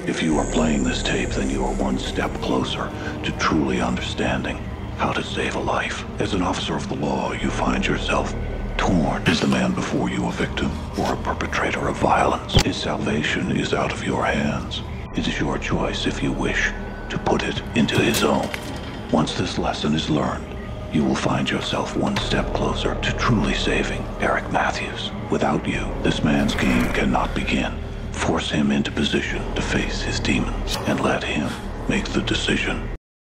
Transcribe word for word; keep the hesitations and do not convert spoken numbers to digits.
If you are playing this tape, then you are one step closer to truly understanding how to save a life. As an officer of the law, you find yourself torn. Is the man before you a victim or a perpetrator of violence? His salvation is out of your hands. It is your choice if you wish to put it into his own. Once this lesson is learned, you will find yourself one step closer to truly saving Eric Matthews. Without you, this man's game cannot begin. Force him into position to face his demons and let him make the decision.